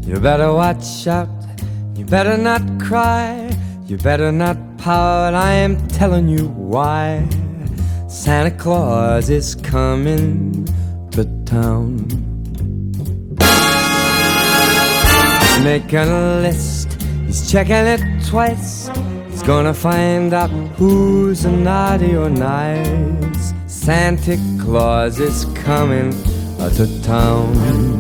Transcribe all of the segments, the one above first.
You better watch out, you better not cry, you better not pout, I am telling you why. Santa Claus is coming to town. He's making a list, he's checking it twice. He's gonna find out who's naughty or nice. Santa Claus is coming to town.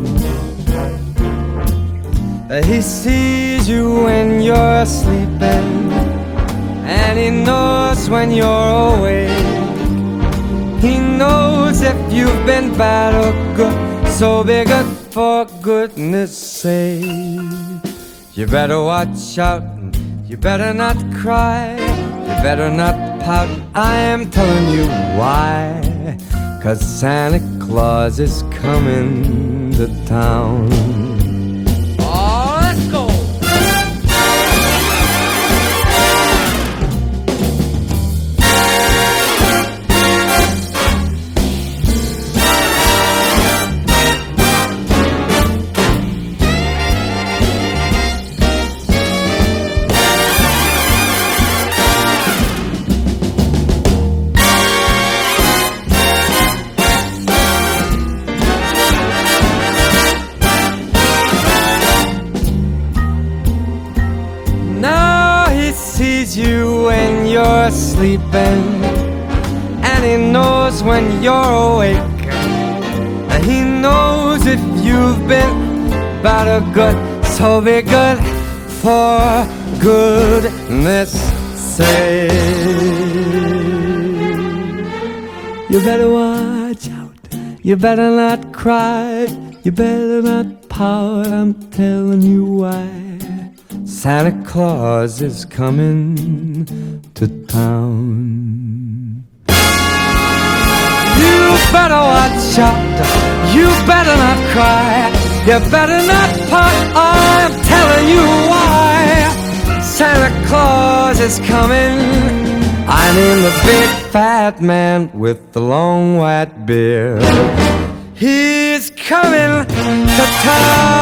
He sees you when you're sleeping, and he knows when you're awake. He knows if you've been bad or good, so be good for goodness sake. You better watch out, you better not cry, you better not pout, I am telling you why. 'Cause Santa Claus is coming to town. Oh, let's go! Sees you when you're sleeping, and he knows when you're awake. And he knows if you've been bad or good, so be good for goodness sake. You better watch out, you better not cry, you better not pout, I'm telling you why. Santa Claus is coming to town. You better watch out, you better not cry, you better not pout, I'm telling you why. Santa Claus is coming, I mean the big fat man with the long white beard. He's coming to town.